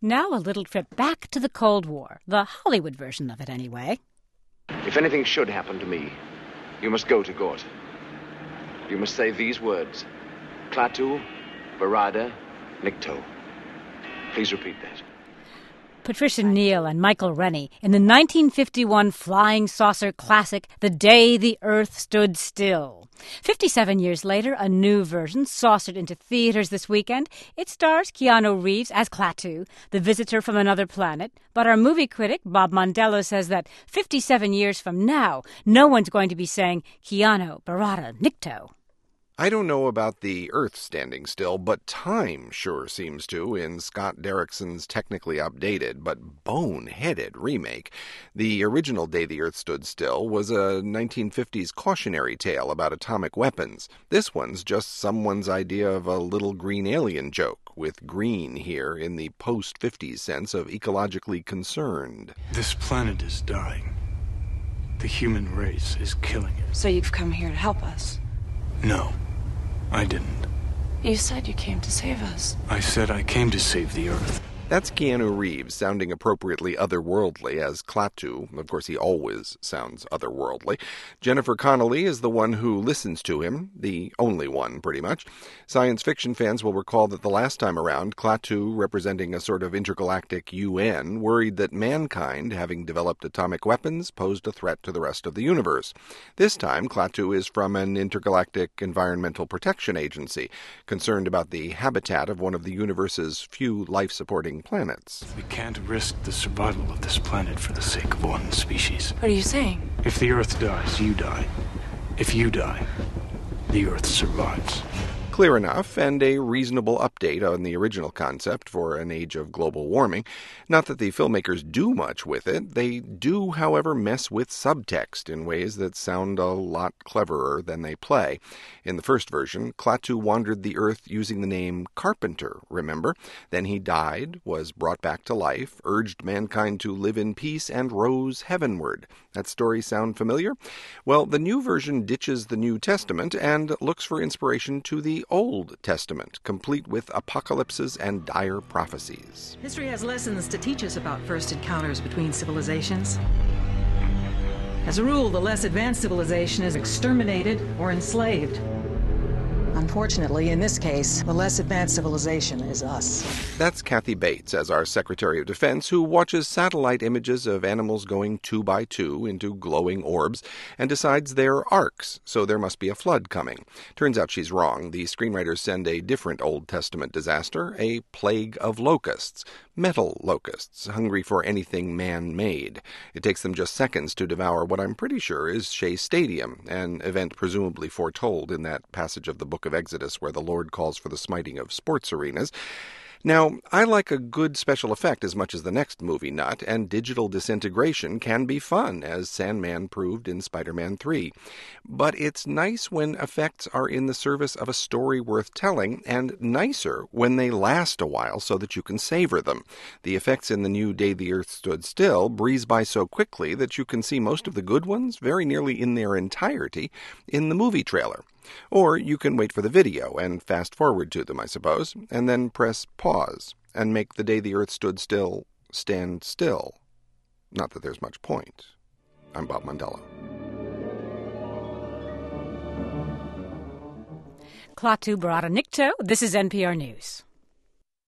Now a little trip back to the Cold War, the Hollywood version of it anyway. If anything should happen to me, you must go to Gort. You must say these words: Klaatu, Barada, Nikto. Please repeat that. Patricia Neal and Michael Rennie in the 1951 flying saucer classic, The Day the Earth Stood Still. 57 years later, a new version saucered into theaters this weekend. It stars Keanu Reeves as Klaatu, the visitor from another planet. But our movie critic, Bob Mondello, says that 57 years from now, no one's going to be saying Keanu, Barada, Nikto. I don't know about the Earth standing still, but time sure seems to in Scott Derrickson's technically updated but boneheaded remake. The original Day the Earth Stood Still was a 1950s cautionary tale about atomic weapons. This one's just someone's idea of a little green alien joke, with green here in the post-50s sense of ecologically concerned. This planet is dying. The human race is killing it. So you've come here to help us? No. I didn't. You said you came to save us. I said I came to save the Earth. That's Keanu Reeves, sounding appropriately otherworldly as Klaatu. Of course, he always sounds otherworldly. Jennifer Connelly is the one who listens to him, the only one, pretty much. Science fiction fans will recall that the last time around, Klaatu, representing a sort of intergalactic UN, worried that mankind, having developed atomic weapons, posed a threat to the rest of the universe. This time, Klaatu is from an intergalactic environmental protection agency, concerned about the habitat of one of the universe's few life-supporting planets. We can't risk the survival of this planet for the sake of one species. What are you saying? If the Earth dies, you die. If you die, the Earth survives. Clear enough, and a reasonable update on the original concept for an age of global warming. Not that the filmmakers do much with it. They do, however, mess with subtext in ways that sound a lot cleverer than they play. In the first version, Klaatu wandered the Earth using the name Carpenter, remember? Then he died, was brought back to life, urged mankind to live in peace, and rose heavenward. That story sound familiar? Well, the new version ditches the New Testament and looks for inspiration to the Old Testament, complete with apocalypses and dire prophecies. History has lessons to teach us about first encounters between civilizations. As a rule, the less advanced civilization is exterminated or enslaved. Unfortunately, in this case, the less advanced civilization is us. That's Kathy Bates as our Secretary of Defense, who watches satellite images of animals going 2 by 2 into glowing orbs and decides they're arcs, so there must be a flood coming. Turns out she's wrong. The screenwriters send a different Old Testament disaster, a plague of locusts. Metal locusts, hungry for anything man-made. It takes them just seconds to devour what I'm pretty sure is Shea Stadium, an event presumably foretold in that passage of the Book of Exodus where the Lord calls for the smiting of sports arenas. Now, I like a good special effect as much as the next movie nut, and digital disintegration can be fun, as Sandman proved in Spider-Man 3. But it's nice when effects are in the service of a story worth telling, and nicer when they last a while so that you can savor them. The effects in the new Day the Earth Stood Still breeze by so quickly that you can see most of the good ones, very nearly in their entirety, in the movie trailer. Or you can wait for the video and fast forward to them, I suppose, and then press pause and make The Day the Earth Stood Still stand still. Not that there's much point. I'm Bob Mondello. Klaatu, Barada, Nikto. This is NPR News.